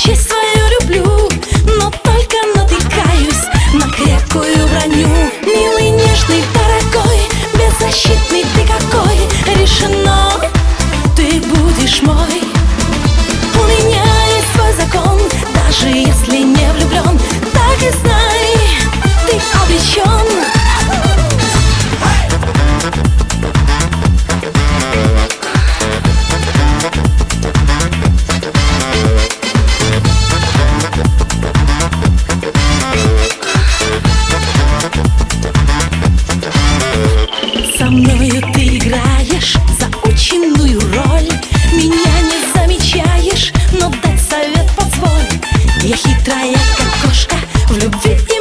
честь свою люблю, но только натыкаюсь на крепкую броню. Милый, нежный, дорогой, беззащитный ты какой. Решено, ты будешь мой. У меня есть свой закон, даже если не влюблен. Так и знай, ты обречен. Со мною ты играешь заученную роль. Меня не замечаешь, но дать совет позволь. Я хитрая, как кошка, в любви и